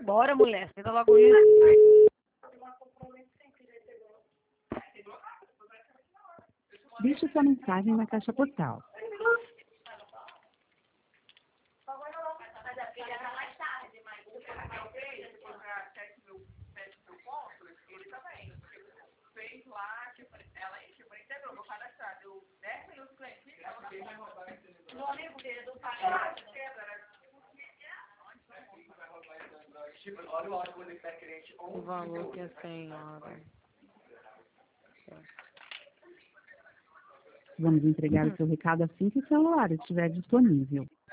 Bora, mulher. Senta logo isso. Deixe sua mensagem na caixa postal. O valor que é 100 horas. Vamos entregar o seu recado assim que o celular estiver disponível.